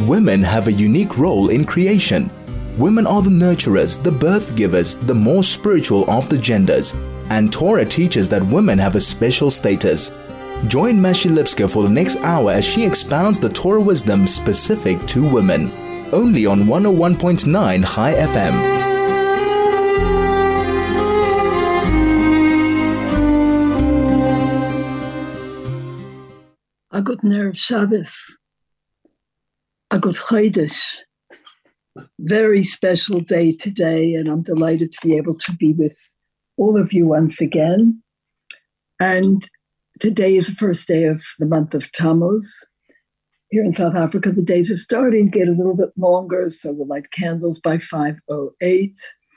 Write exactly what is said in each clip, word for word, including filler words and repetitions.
women have a unique role in creation. Women are the nurturers, the birth givers, the more spiritual of the genders, and Torah teaches that women have a special status. Join Mashi Lipska for the next hour as she expounds the Torah wisdom specific to women. Only on one oh one point nine Chai F M. A good Erev Shabbos. A good Chodesh. Very special day today, and I'm delighted to be able to be with all of you once again. And today is the first day of the month of Tammuz. Here in South Africa, the days are starting to get a little bit longer, so we'll light candles by five oh eight.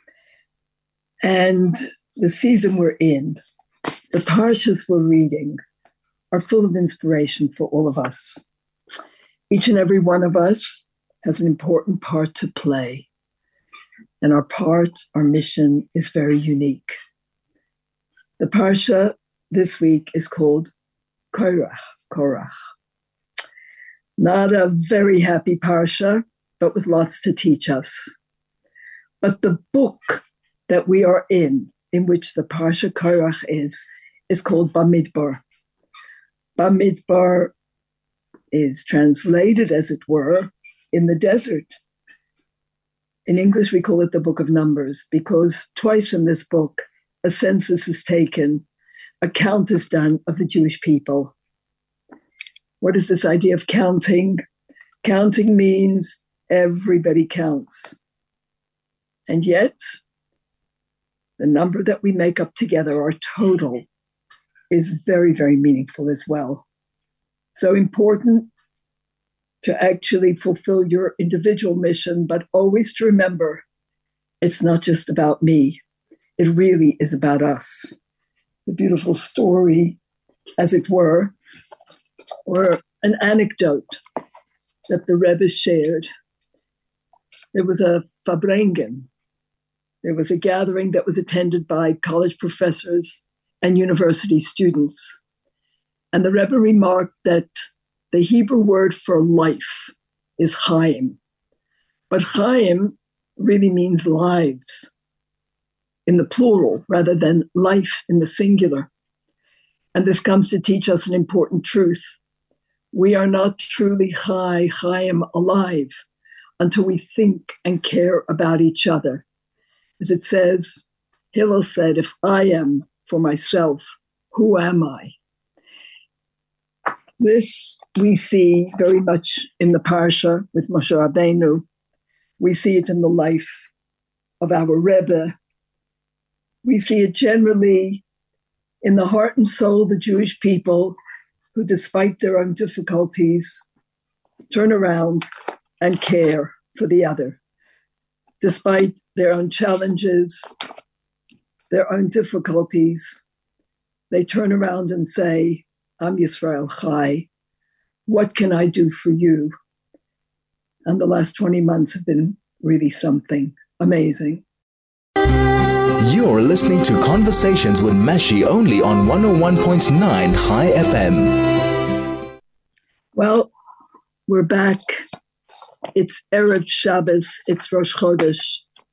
And the season we're in, the parshas we're reading, are full of inspiration for all of us. Each and every one of us has an important part to play. And our part, our mission is very unique. The parsha this week is called Korach, Korach. Not a very happy parsha, but with lots to teach us. But the book that we are in, in which the parsha Korach is, is called Bamidbar. Bamidbar is translated, as it were, in the desert. In English, we call it the Book of Numbers, because twice in this book, a census is taken, a count is done of the Jewish people. What is this idea of counting? Counting means everybody counts. And yet, the number that we make up together, our total, is very, very meaningful as well. So important to actually fulfill your individual mission, but always to remember it's not just about me. It really is about us. The beautiful story, as it were, or an anecdote that the Rebbe shared. There was a Farbrengen. There was a gathering that was attended by college professors and university students. And the Rebbe remarked that the Hebrew word for life is Chaim. But Chaim really means lives in the plural rather than life in the singular. And this comes to teach us an important truth. We are not truly Chai, Chaim, alive until we think and care about each other. As it says, Hillel said, if I am for myself, who am I? This we see very much in the Parsha with Moshe Rabbeinu. We see it in the life of our Rebbe. We see it generally in the heart and soul of the Jewish people who, despite their own difficulties, turn around and care for the other. Despite their own challenges, their own difficulties, they turn around and say, Am Yisrael Chai, what can I do for you? And the last twenty months have been really something amazing. You're listening to Conversations with Mashi only on one oh one point nine Chai F M. Well, we're back. It's Erev Shabbos, it's Rosh Chodesh.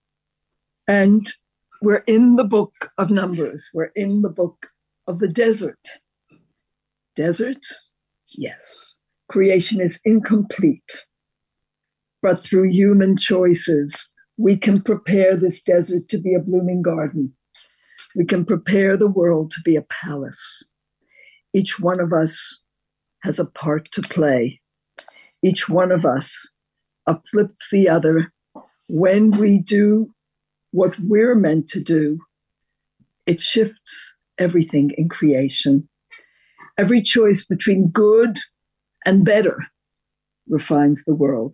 And we're in the book of Numbers. We're in the book of the desert. Desert? Yes. Creation is incomplete. But through human choices, we can prepare this desert to be a blooming garden. We can prepare the world to be a palace. Each one of us has a part to play. Each one of us uplifts the other. When we do what we're meant to do, it shifts everything in creation. Every choice between good and better refines the world.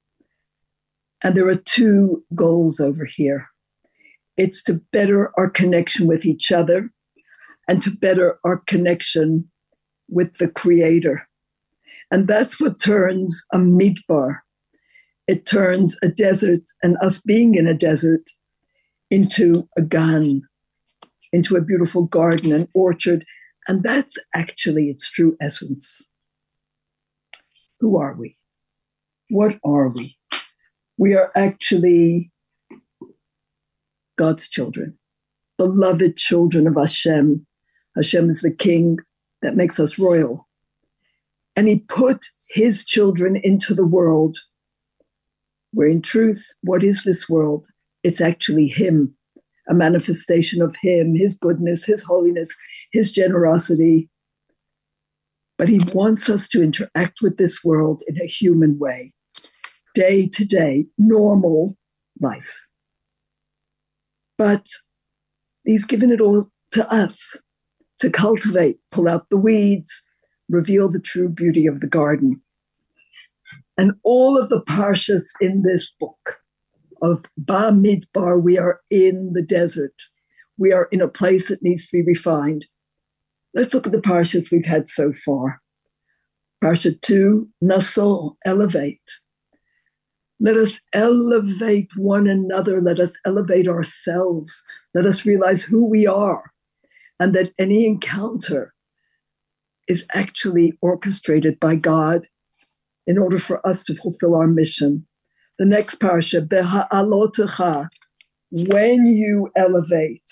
And there are two goals over here. It's to better our connection with each other and to better our connection with the Creator. And that's what turns a midbar. It turns a desert and us being in a desert into a gan, into a beautiful garden, an orchard. And that's actually its true essence. Who are we? What are we? We are actually God's children, beloved children of Hashem. Hashem is the king that makes us royal. And he put his children into the world, where in truth, what is this world? It's actually him, a manifestation of him, his goodness, his holiness, his generosity. But he wants us to interact with this world in a human way, day to day, normal life. But he's given it all to us to cultivate, pull out the weeds, reveal the true beauty of the garden. And all of the parshas in this book of Bamidbar, we are in the desert. We are in a place that needs to be refined. Let's look at the parshas we've had so far. Parsha two, Naso, elevate. Let us elevate one another. Let us elevate ourselves. Let us realize who we are, and that any encounter is actually orchestrated by God in order for us to fulfill our mission. The next parsha, Beha'alotecha, when you elevate.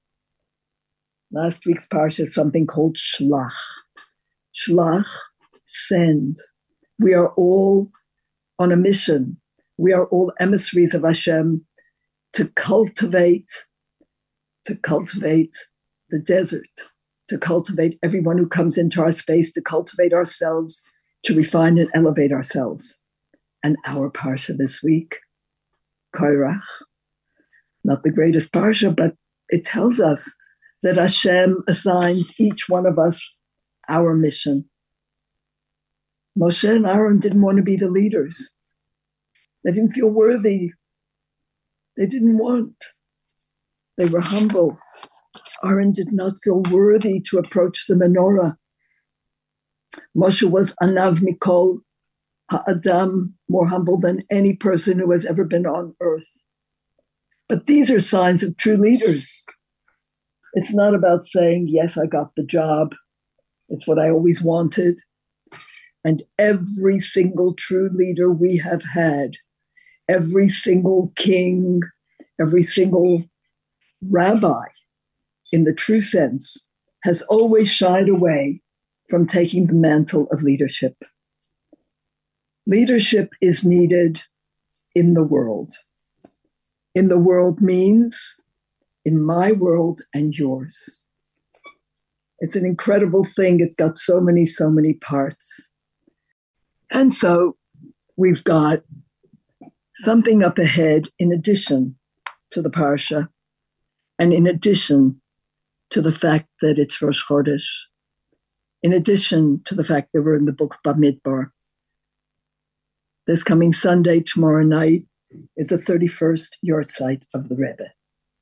Last week's parsha is something called Shlach. Shlach, send. We are all on a mission. We are all emissaries of Hashem to cultivate, to cultivate the desert, to cultivate everyone who comes into our space, to cultivate ourselves, to refine and elevate ourselves. And our parsha this week, Korach, not the greatest parsha, but it tells us that Hashem assigns each one of us our mission. Moshe and Aaron didn't want to be the leaders. They didn't feel worthy. They didn't want. They were humble. Aaron did not feel worthy to approach the menorah. Moshe was Anav Mikol Ha'adam, more humble than any person who has ever been on earth. But these are signs of true leaders. It's not about saying, yes, I got the job. It's what I always wanted. And every single true leader we have had, every single king, every single rabbi, in the true sense, has always shied away from taking the mantle of leadership. Leadership is needed in the world. In the world means in my world and yours. It's an incredible thing. It's got so many, so many parts. And so we've got something up ahead in addition to the parsha, and in addition to the fact that it's Rosh Chodesh, in addition to the fact that we're in the book of Bamidbar. This coming Sunday, tomorrow night, is the thirty-first Yortzeit of the Rebbe.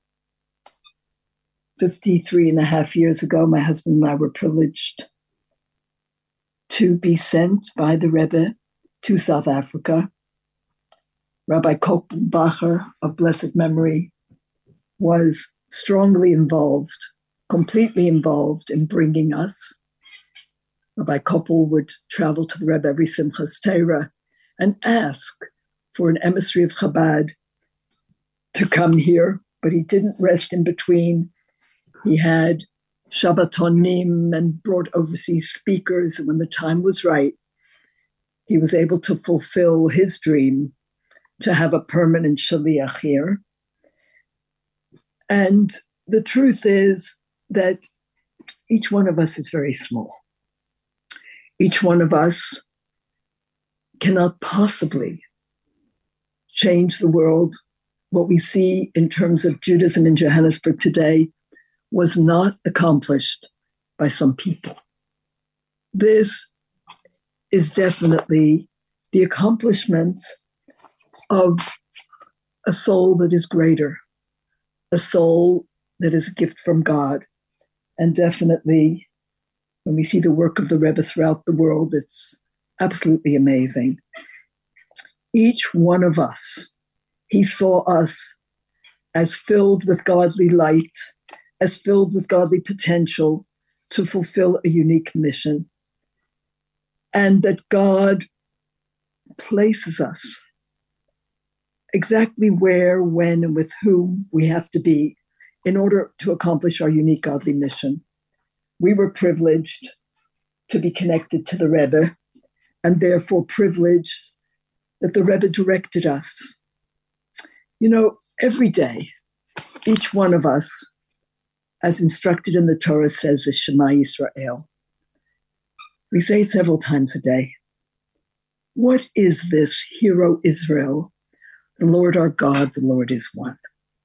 fifty-three and a half years ago, my husband and I were privileged to be sent by the Rebbe to South Africa. Rabbi Koppelbacher of blessed memory was strongly involved, completely involved in bringing us. Rabbi Koppel would travel to the Rebbe every Simchas Torah and ask for an emissary of Chabad to come here, but he didn't rest in between. He had Shabbatonim and brought overseas speakers, and when the time was right, he was able to fulfill his dream to have a permanent shaliach here. And the truth is that each one of us is very small. Each one of us cannot possibly change the world. What we see in terms of Judaism in Johannesburg today was not accomplished by some people. This is definitely the accomplishment of a soul that is greater, a soul that is a gift from God. And definitely, when we see the work of the Rebbe throughout the world, it's absolutely amazing. Each one of us, he saw us as filled with godly light, as filled with godly potential to fulfill a unique mission. And that God places us exactly where, when, and with whom we have to be in order to accomplish our unique godly mission. We were privileged to be connected to the Rebbe, and therefore privileged that the Rebbe directed us. You know, every day, each one of us, as instructed in the Torah, says the Shema Yisrael. We say it several times a day. What is this hero Israel? The Lord our God, the Lord is one.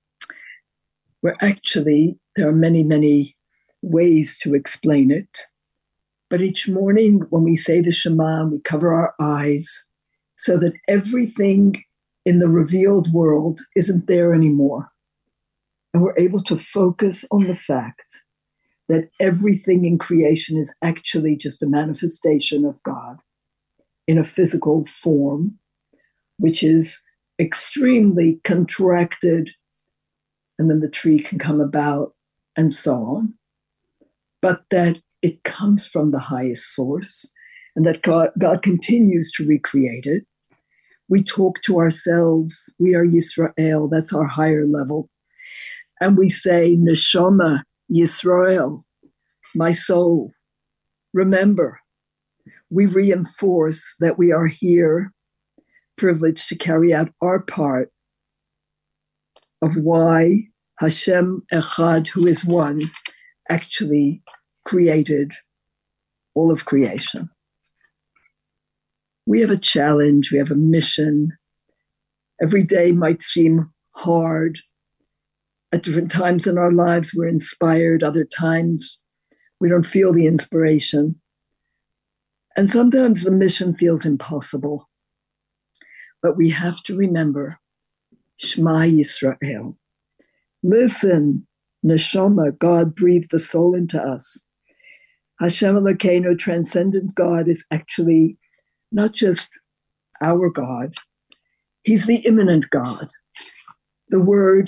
Where actually, there are many, many ways to explain it. But each morning when we say the Shema, we cover our eyes so that everything in the revealed world isn't there anymore. And we're able to focus on the fact that everything in creation is actually just a manifestation of God in a physical form, which is extremely contracted, and then the tree can come about and so on. But that it comes from the highest source and that God, God continues to recreate it. We talk to ourselves. We are Yisrael. That's our higher level. And we say, Neshama Yisrael, my soul. Remember, we reinforce that we are here, privileged to carry out our part of why Hashem Echad, who is one, actually created all of creation. We have a challenge, we have a mission. Every day might seem hard. At different times in our lives, we're inspired. Other times, we don't feel the inspiration. And sometimes the mission feels impossible. But we have to remember, Shema Yisrael. Listen, Neshama, God breathed the soul into us. Hashem Elokeinu, transcendent God, is actually not just our God. He's the immanent God. The word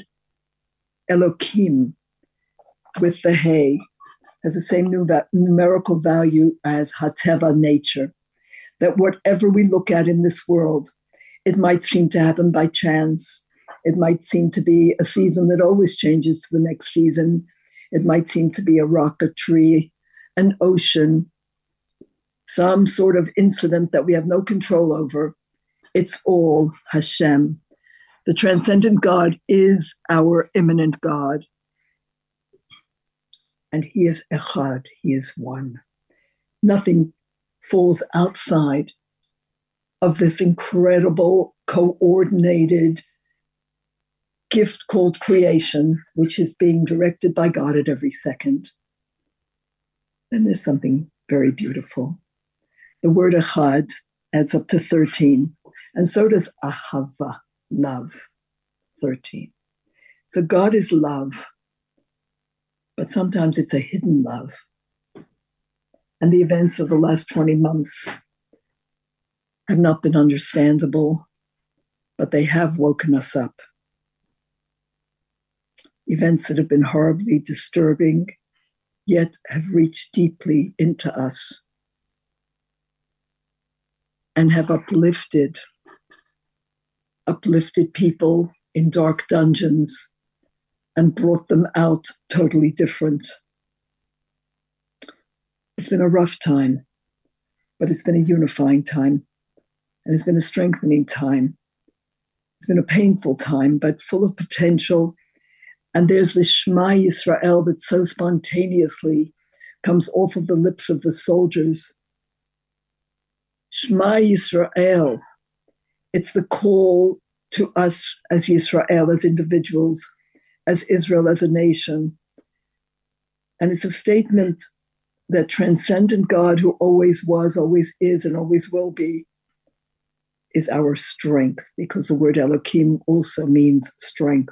Elokim with the Hey has the same numerical value as Hateva, nature. That whatever we look at in this world, it might seem to happen by chance. It might seem to be a season that always changes to the next season. It might seem to be a rock, a tree, an ocean, some sort of incident that we have no control over. It's all Hashem. The transcendent God is our immanent God. And he is Echad, he is one. Nothing falls outside of this incredible, coordinated gift called creation, which is being directed by God at every second. And there's something very beautiful. The word Echad adds up to thirteen, and so does Ahava, love, thirteen. So God is love, but sometimes it's a hidden love. And the events of the last twenty months have not been understandable, but they have woken us up. Events that have been horribly disturbing, yet have reached deeply into us and have uplifted, uplifted people in dark dungeons and brought them out totally different. It's been a rough time, but it's been a unifying time, and it's been a strengthening time. It's been a painful time, but full of potential. And there's this Shema Yisrael that so spontaneously comes off of the lips of the soldiers. Shema Yisrael. It's the call to us as Yisrael, as individuals, as Israel, as a nation. And it's a statement that transcendent God, who always was, always is, and always will be, is our strength, because the word Elokim also means strength.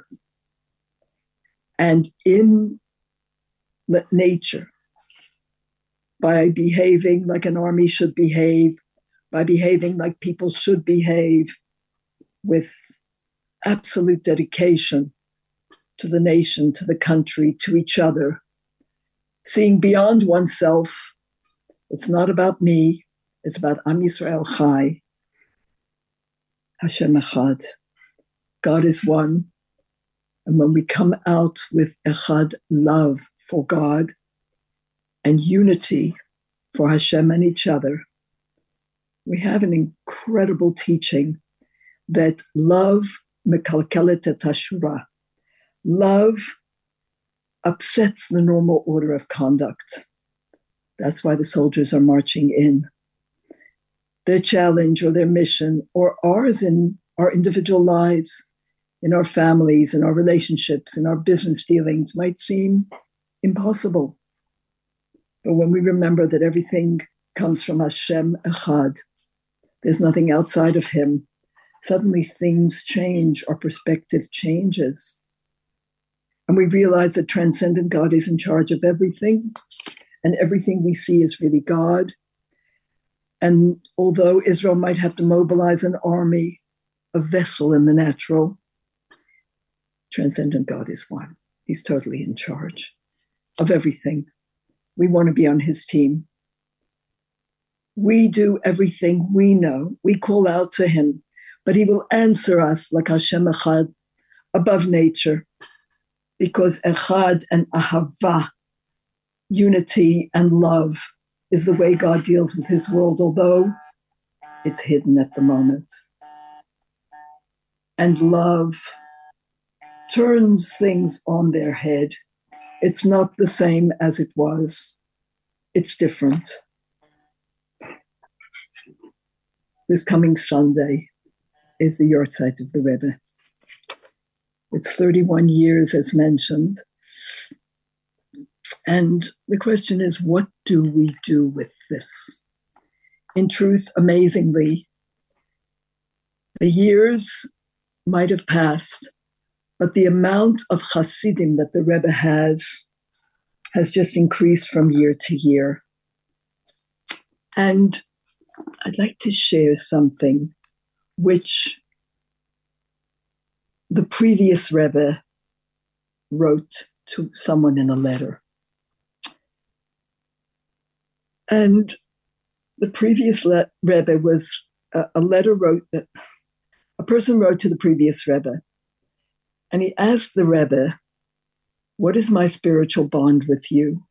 And in nature, by behaving like an army should behave, by behaving like people should behave, with absolute dedication to the nation, to the country, to each other, seeing beyond oneself. It's not about me, it's about Am Yisrael Chai. Hashem Echad. God is one. And when we come out with Echad love for God and unity for Hashem and each other, we have an incredible teaching that love mekalkelet et hashura. Love upsets the normal order of conduct. That's why the soldiers are marching in. Their challenge or their mission, or ours in our individual lives, in our families, in our relationships, in our business dealings, might seem impossible. But when we remember that everything comes from Hashem Echad, there's nothing outside of Him, suddenly things change, our perspective changes. And we realize that transcendent God is in charge of everything, and everything we see is really God. And although Israel might have to mobilize an army, a vessel in the natural, transcendent God is one. He's totally in charge of everything. We want to be on His team. We do everything we know. We call out to Him, but He will answer us like Hashem Echad, above nature, because Echad and Ahava, unity and love, is the way God deals with His world, although it's hidden at the moment. And love turns things on their head. It's not the same as it was. It's different. This coming Sunday is the Yortzeit of the Rebbe. It's thirty-one years, as mentioned. And the question is, what do we do with this? In truth, amazingly, the years might have passed, but the amount of Hasidim that the Rebbe has has just increased from year to year. And I'd like to share something which the previous Rebbe wrote to someone in a letter. And the previous le- Rebbe was, uh, a letter wrote, that a person wrote to the previous Rebbe, and he asked the Rebbe, what is my spiritual bond with you?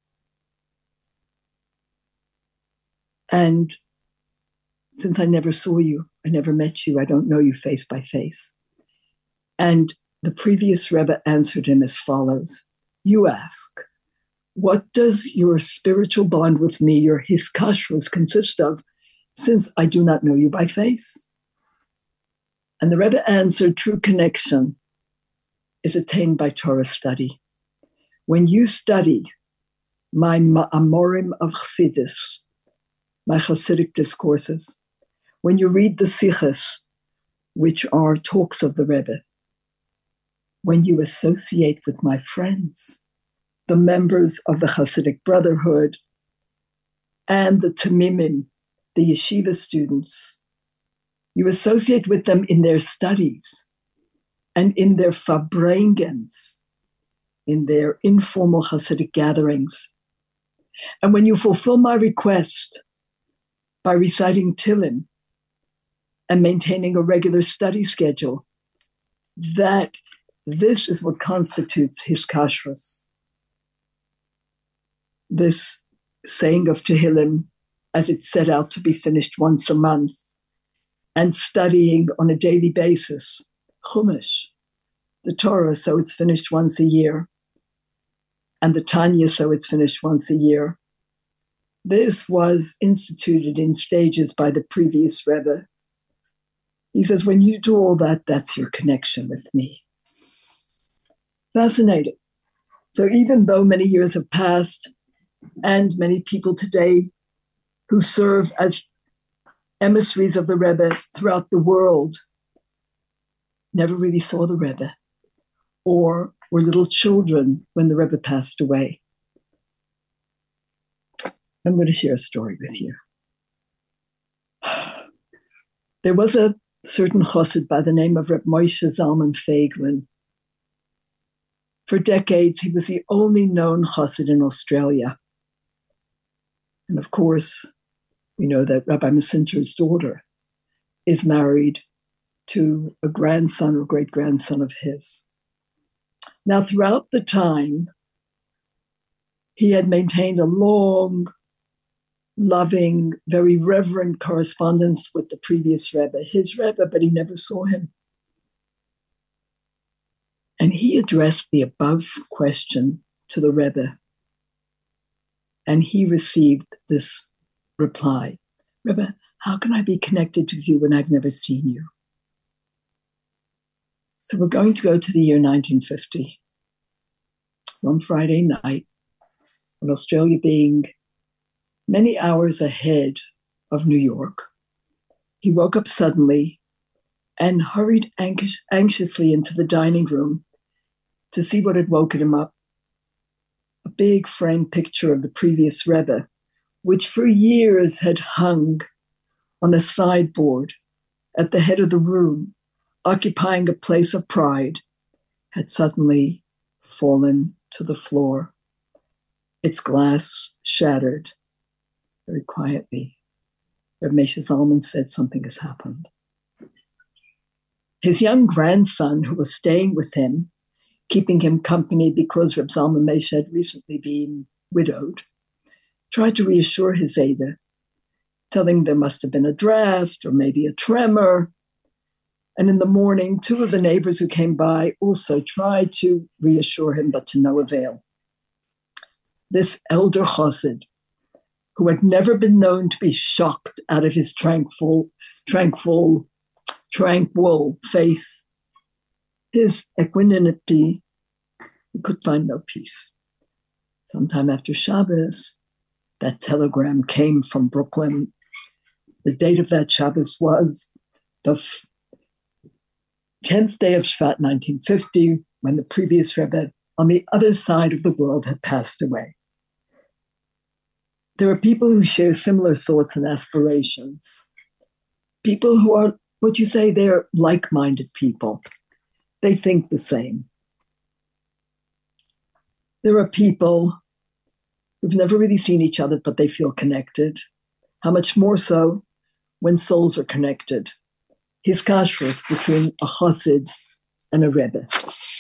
And since I never saw you, I never met you, I don't know you face by face. And the previous Rebbe answered him as follows. You ask, what does your spiritual bond with me, your hiskashrus, consist of, since I do not know you by face? And the Rebbe answered, true connection is attained by Torah study. When you study my Amorim of Chassidus, my Hasidic discourses, when you read the Sichos, which are talks of the Rebbe, when you associate with my friends, the members of the Hasidic Brotherhood, and the Tamimim, the yeshiva students, you associate with them in their studies and in their fabrengens, in their informal Hasidic gatherings. And when you fulfill my request by reciting Tehillim and maintaining a regular study schedule, that this is what constitutes hiskashrus. This saying of Tehillim, as it's set out to be finished once a month, and studying on a daily basis, Chumash, the Torah, so it's finished once a year, and the Tanya, so it's finished once a year. This was instituted in stages by the previous Rebbe. He says, when you do all that, that's your connection with me. Fascinating. So even though many years have passed, and many people today who serve as emissaries of the Rebbe throughout the world never really saw the Rebbe or were little children when the Rebbe passed away. I'm going to share a story with you. There was a certain chassid by the name of Reb Moshe Zalman Feiglin. For decades, he was the only known chassid in Australia. And of course, we know that Rabbi Masinter's daughter is married to a grandson or great-grandson of his. Now, throughout the time, he had maintained a long, loving, very reverent correspondence with the previous Rebbe, his Rebbe, but he never saw him. And he addressed the above question to the Rebbe, and he received this reply: Rebbe, how can I be connected with you when I've never seen you? So we're going to go to the year nineteen fifty. One Friday night, in Australia being many hours ahead of New York, he woke up suddenly and hurried anx- anxiously into the dining room to see what had woken him up. A big framed picture of the previous Rebbe, which for years had hung on a sideboard at the head of the room, occupying a place of pride, had suddenly fallen to the floor, its glass shattered. Very quietly, Reb Moshe Zalman said, something has happened. His young grandson, who was staying with him, keeping him company because Reb Zalman Moshe had recently been widowed, tried to reassure his Zayda, telling there must have been a draft or maybe a tremor. And in the morning, two of the neighbors who came by also tried to reassure him, but to no avail. This elder chassid, who had never been known to be shocked out of his tranquil, tranquil, tranquil faith, his equanimity, he could find no peace. Sometime after Shabbos, that telegram came from Brooklyn. The date of that Shabbos was the tenth day of Shvat, nineteen fifty, when the previous Rebbe on the other side of the world had passed away. There are people who share similar thoughts and aspirations. People who are, what you say, they're like-minded people. They think the same. There are people who've never really seen each other, but they feel connected. How much more so when souls are connected. Hiskashrus between a chassid and a Rebbe.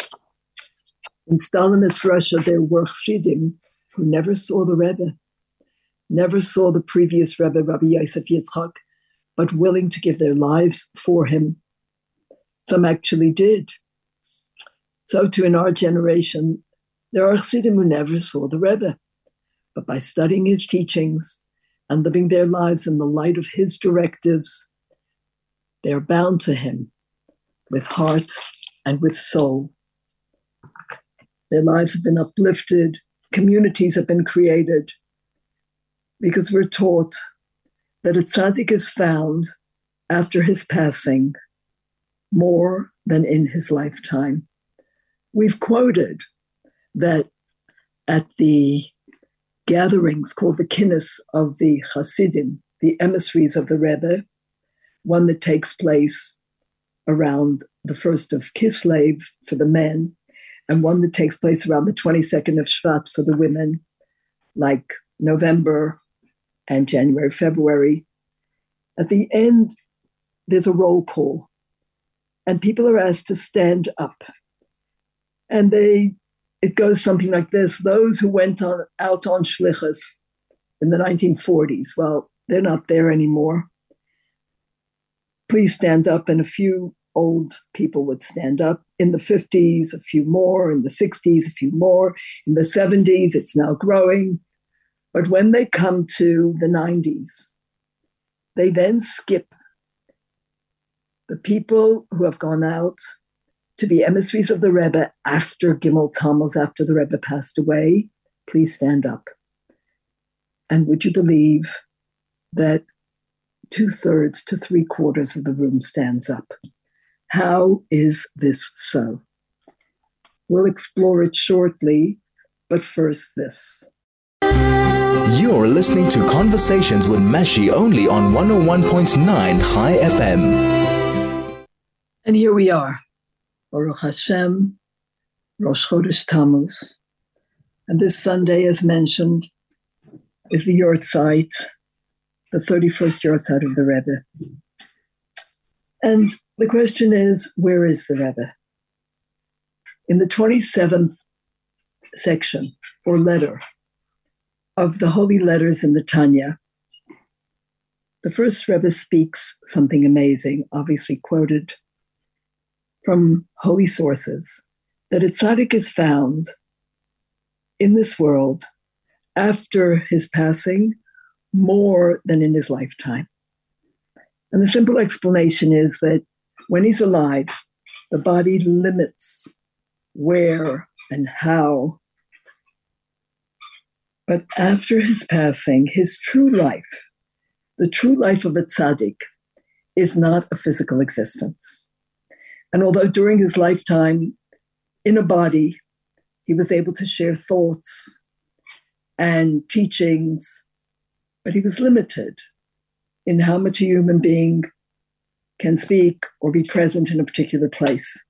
In Stalinist Russia, there were chassidim who never saw the Rebbe, never saw the previous Rebbe, Rabbi Yosef Yitzchak, but willing to give their lives for him. Some actually did. So too in our generation, there are chassidim who never saw the Rebbe, but by studying his teachings and living their lives in the light of his directives, they are bound to him with heart and with soul. Their lives have been uplifted, communities have been created, because we're taught that a tzaddik is found after his passing more than in his lifetime. We've quoted that at the gatherings called the kinnis of the Hasidim, the emissaries of the Rebbe, one that takes place around the first of Kislev for the men, and one that takes place around the twenty-second of Shvat for the women, like November and January, February. At the end, there's a roll call, and people are asked to stand up. And they, it goes something like this: those who went on, out on shlichus in the nineteen forties, well, they're not there anymore. Please stand up. And a few old people would stand up. In the fifties, a few more. In the sixties, a few more. In the seventies, it's now growing. But when they come to the nineties, they then skip the people who have gone out to be emissaries of the Rebbe after Gimel Tammuz, after the Rebbe passed away. Please stand up. And would you believe that two-thirds to three-quarters of the room stands up? How is this so? We'll explore it shortly, but first this. You're listening to Conversations with Mashi only on one oh one point nine Chai F M. And here we are, Baruch Hashem, Rosh Chodesh Tammuz. And this Sunday, as mentioned, is the Yortzeit, the thirty-first Yortzeit of the Rebbe. And The question is, where is the Rebbe? In the twenty-seventh section or letter of the Holy Letters in the Tanya, the first Rebbe speaks something amazing, obviously quoted from holy sources, that a tzaddik is found in this world after his passing more than in his lifetime. And the simple explanation is that when he's alive, the body limits where and how. But after his passing, his true life, the true life of a tzaddik, is not a physical existence. And although during his lifetime, in a body, he was able to share thoughts and teachings, but he was limited in how much a human being can speak or be present in a particular place.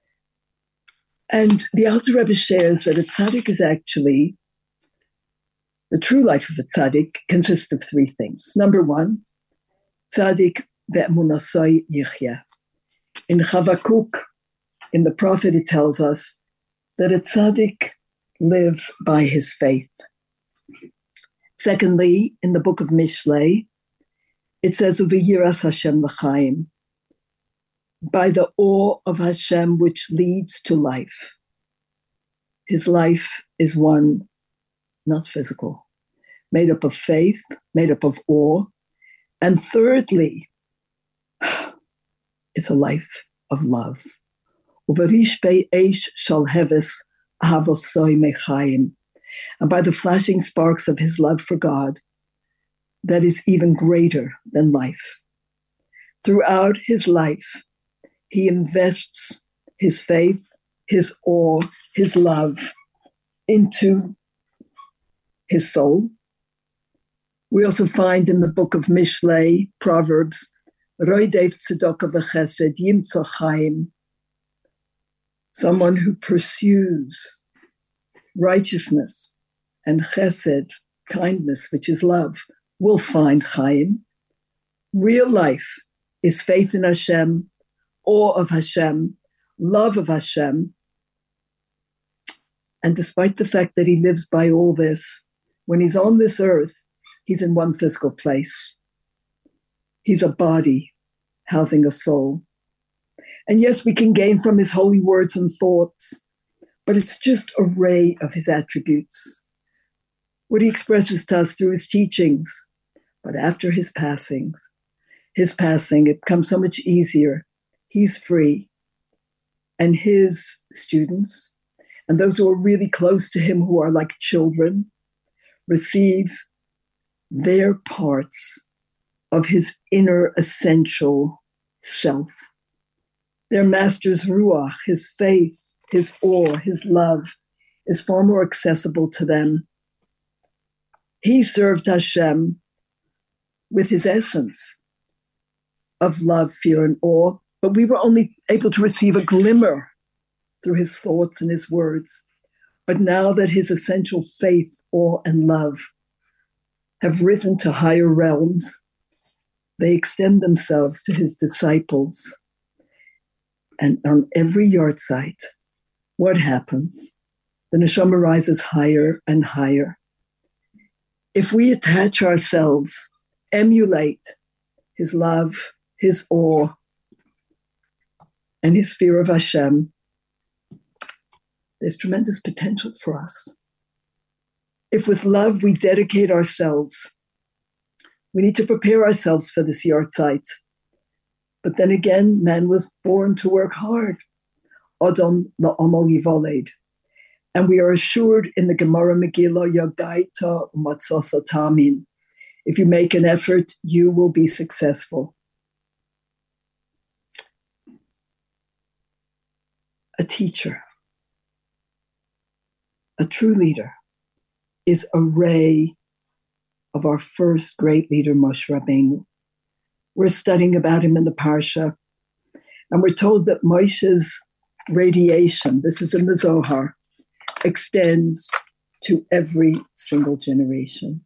And the Alter Rebbe shares that a tzaddik is actually, the true life of a tzaddik consists of three things. Number one, tzaddik be'emunasai yichya. In Chavakuk, in the prophet, it tells us that a tzaddik lives by his faith. Secondly, in the book of Mishlei, it says, Uviyiras Hashem l'chaim, by the awe of Hashem which leads to life. His life is one, not physical, made up of faith, made up of awe. And thirdly, it's a life of love. Uvarish be'esh shal heves ahavosoi mechaim. And by the flashing sparks of his love for God, that is even greater than life. Throughout his life, he invests his faith, his awe, his love into his soul. We also find in the book of Mishlei, Proverbs, Roidev tzedakah v'chesed yimtza chaim, someone who pursues righteousness and chesed, kindness, which is love, will find chaim. Real life is faith in Hashem, awe of Hashem, love of Hashem. And despite the fact that he lives by all this, when he's on this earth, he's in one physical place. He's a body housing a soul. And yes, we can gain from his holy words and thoughts, but it's just a ray of his attributes, what he expresses to us through his teachings. But after his passings, his passing, it becomes so much easier. He's free. And his students, and those who are really close to him, who are like children, receive their parts of his inner essential self. Their master's ruach, his faith, his awe, his love, is far more accessible to them. He served Hashem with his essence of love, fear, and awe, but we were only able to receive a glimmer through his thoughts and his words. But now that his essential faith, awe, and love have risen to higher realms, they extend themselves to his disciples. And on every yahrzeit, what happens? The neshama rises higher and higher. If we attach ourselves, emulate his love, his awe, and his fear of Hashem, there's tremendous potential for us. If with love we dedicate ourselves, we need to prepare ourselves for this yahrzeit. But then again, man was born to work hard. Adam la'amal yivaled. And we are assured in the Gemara Megillah, Yagaita umatzasa tamin. If you make an effort, you will be successful. A teacher, a true leader, is a ray of our first great leader, Moshe Rabbeinu. We're studying about him in the Parsha, and we're told that Moshe's radiation, this is in the Zohar, extends to every single generation.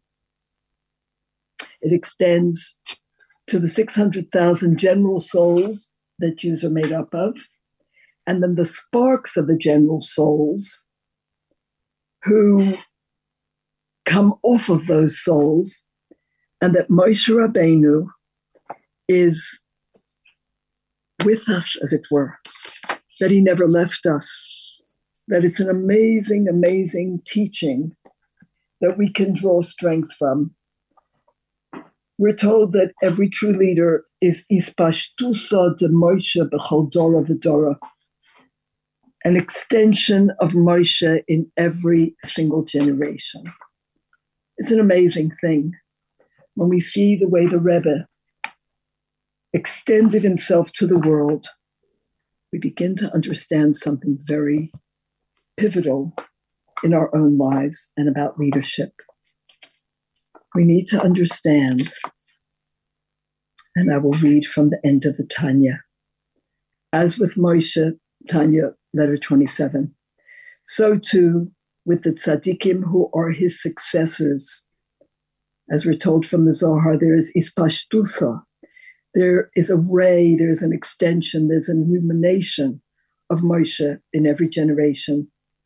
It extends to the six hundred thousand general souls that Jews are made up of, and then the sparks of the general souls who come off of those souls, and that Moshe Rabbeinu is with us, as it were, that he never left us, that it's an amazing, amazing teaching that we can draw strength from. We're told that every true leader is Ispashtusa de Moshe b'chol dora v'dora, an extension of Moshe in every single generation. It's an amazing thing when we see the way the Rebbe extended himself to the world. We begin to understand something very pivotal in our own lives and about leadership. We need to understand, and I will read from the end of the Tanya. As with Moshe, Tanya, letter twenty-seven, so too with the tzaddikim who are his successors. As we're told from the Zohar, there is ispashtusa. There is a ray, there's an extension, there's an illumination of Moshe in every generation.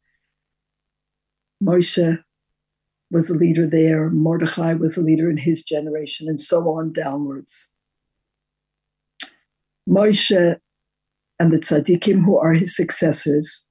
Moshe was a leader there, Mordechai was a leader in his generation, and so on downwards. Moshe and the tzaddikim who are his successors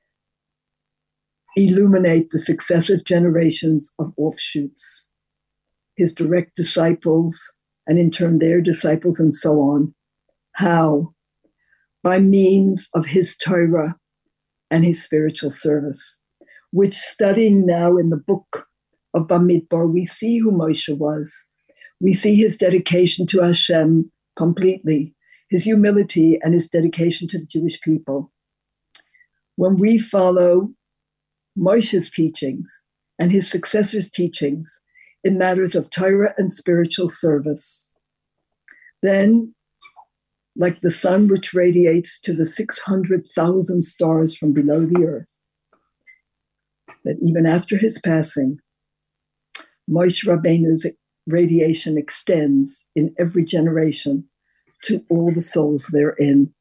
illuminate the successive generations of offshoots, his direct disciples, and in turn their disciples, and so on. How? By means of his Torah and his spiritual service, which, studying now in the book of Bamidbar, we see who Moshe was. We see his dedication to Hashem completely, his humility and his dedication to the Jewish people. When we follow Moshe's teachings and his successors' teachings in matters of Torah and spiritual service, then, like the sun which radiates to the six hundred thousand stars from below the earth, that even after his passing, Moshe Rabbeinu's radiation extends in every generation to all the souls therein.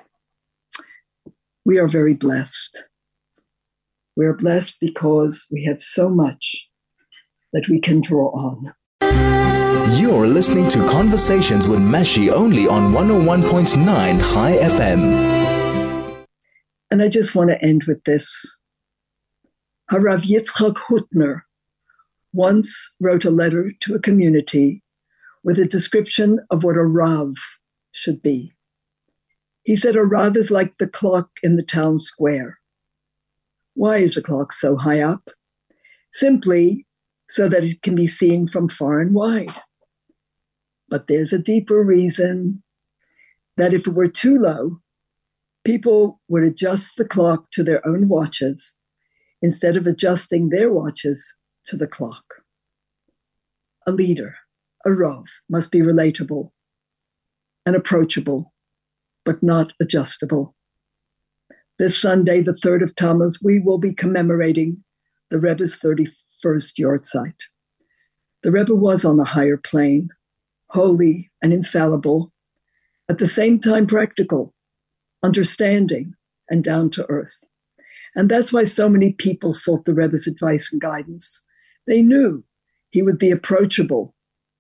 We are very blessed. We are blessed because we have so much that we can draw on. You're listening to Conversations with Mashi only on one oh one point nine Chai F M. And I just want to end with this. Harav Yitzchak Hutner once wrote a letter to a community with a description of what a Rav should be. He said a Rav is like the clock in the town square. Why is the clock so high up? Simply so that it can be seen from far and wide. But there's a deeper reason that if it were too low, people would adjust the clock to their own watches instead of adjusting their watches to the clock. A leader, a Rav, must be relatable and approachable, but not adjustable. This Sunday, the third of Tammuz, we will be commemorating the Rebbe's thirty-first Yortzeit. The Rebbe was on a higher plane, holy and infallible, at the same time practical, understanding, and down to earth. And that's why so many people sought the Rebbe's advice and guidance. They knew he would be approachable,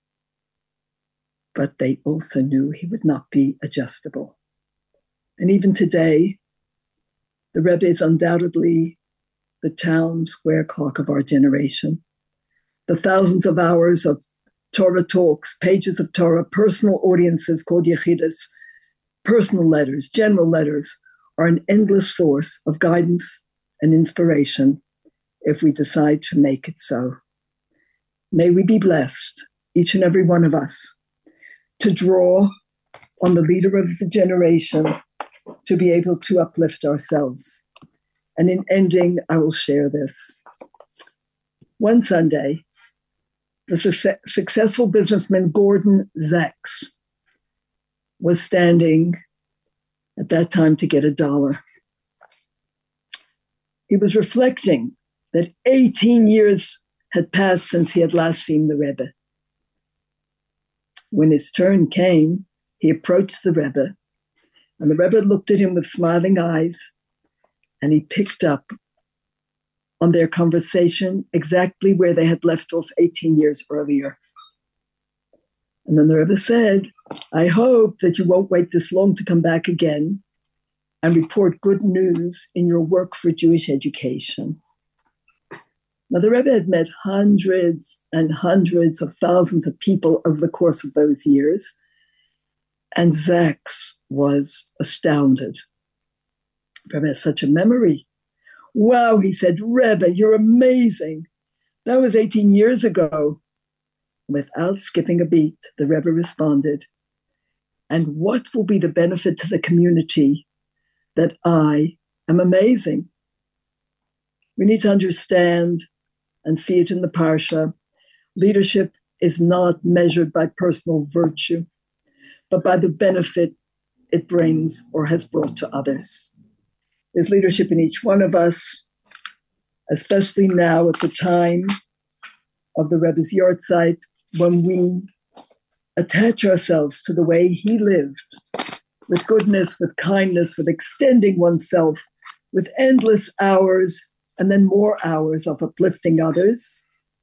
but they also knew he would not be adjustable. And even today, the Rebbe is undoubtedly the town square clock of our generation. The thousands of hours of Torah talks, pages of Torah, personal audiences called Yechidus, personal letters, general letters, are an endless source of guidance and inspiration if we decide to make it so. May we be blessed, each and every one of us, to draw on the leader of the generation to be able to uplift ourselves. And in ending, I will share this. One Sunday, the su- successful businessman Gordon Zacks was standing at that time to get a dollar. He was reflecting that eighteen years had passed since he had last seen the Rebbe. When his turn came, he approached the Rebbe And the Rebbe looked at him with smiling eyes, and he picked up on their conversation exactly where they had left off eighteen years earlier. And then the Rebbe said, I hope that you won't wait this long to come back again and report good news in your work for Jewish education. Now, the Rebbe had met hundreds and hundreds of thousands of people over the course of those years, and Zaks was astounded. The Rebbe has such a memory. Wow, he said, Rebbe, you're amazing. That was eighteen years ago. Without skipping a beat, the Rebbe responded, and what will be the benefit to the community that I am amazing? We need to understand and see it in the Parsha. Leadership is not measured by personal virtue, but by the benefit it brings or has brought to others. There's leadership in each one of us, especially now at the time of the Rebbe's Yortzeit, when we attach ourselves to the way he lived, with goodness, with kindness, with extending oneself, with endless hours and then more hours of uplifting others.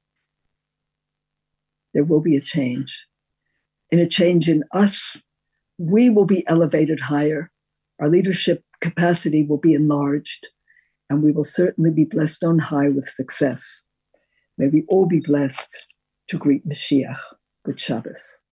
There will be a change. In a change in us, we will be elevated higher. Our leadership capacity will be enlarged, and we will certainly be blessed on high with success. May we all be blessed to greet Mashiach. Good Shabbos.